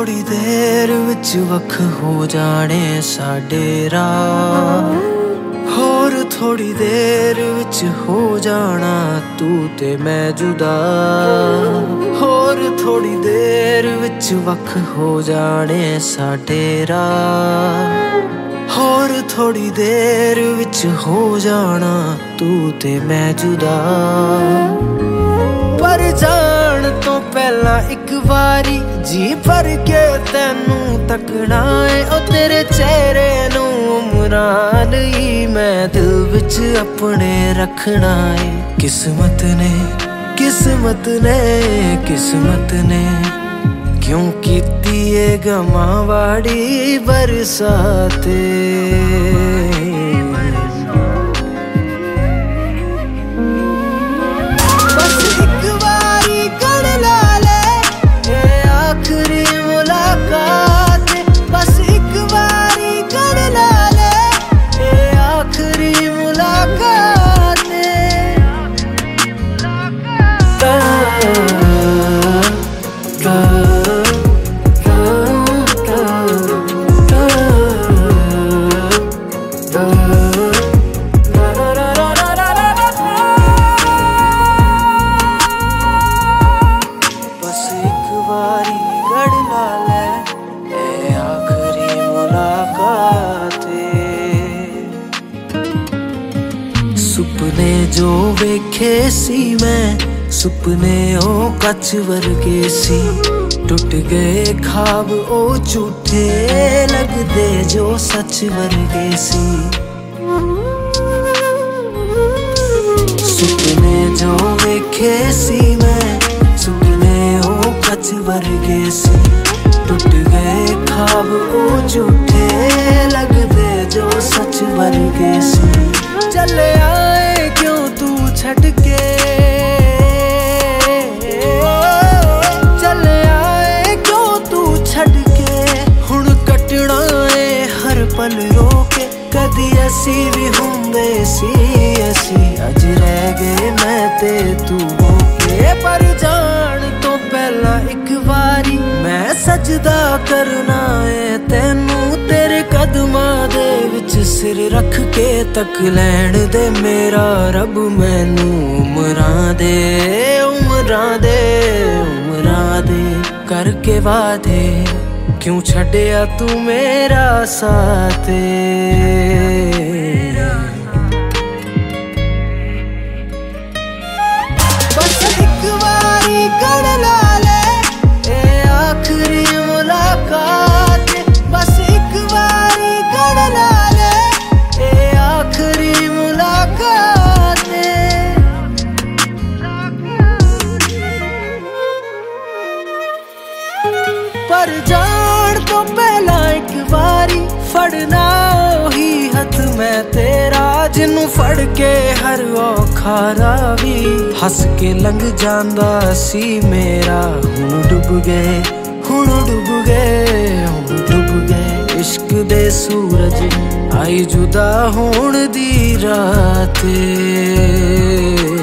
थोड़ी देर विच वख हो जाने साडे राह, होर थोड़ी देर विच हो जाना तू ते मैं जुदा, होर थोड़ी देर विच वख हो जाने साडे राह, होर थोड़ी देर विच हो जाना तू ते मैं जुदा। पर जान तो पहला एक बारी जी भर के तैनू तकना है, ओ तेरे चेहरे नू उमरां लई मैं दिल विच अपने रखना है। किस्मत ने किस्मत ने किस्मत ने क्यों कीती ये गमां वाड़ी बरसाते। सुपने जो वेखे सी मैं सुपने ओ कच वर्गे सी, टुट गए ख्वाब ओ झूठे लगदे जो सच वर्गे सी। सुपने जो वेखे सी मैं सुपने ओ कच वर्गे सी, टुट गए ख्वाब ओ झूठे लगदे जो सच वर्गे सी। चले आए क्यों तू छड़ के, चले आए क्यों तू छड़ के, हुण कटना है हर पल रोके। कदी असी भी हुंदे सी असी, अज रह गए मैं ते तू होके। पर जान तो पहला एक बारी मैं सजदा करना है तैनू, तेरे कदमां दे विच सिर रख के तक लैण दे मेरा रब मैनू। उमरां दे उमरां दे उमरां दे करके वादे, क्यों छड्डिया तू मेरा साथ। बस एक बारी कर ला ले ए आखिरी मुलाकात, बस एक बारी कर ला ले ए आखिरी मुलाकात। पर जान तो पहला एक बारी फड़ना ओही हथ मैं तेरा, जिन्नू फड़ के हर औखा रावी हस के लंघ जांदा सी मेरा। हुण डुब गए हुण डुब गए हुण डुब गए इश्क दे सूरज आई जुदा होण दी रात।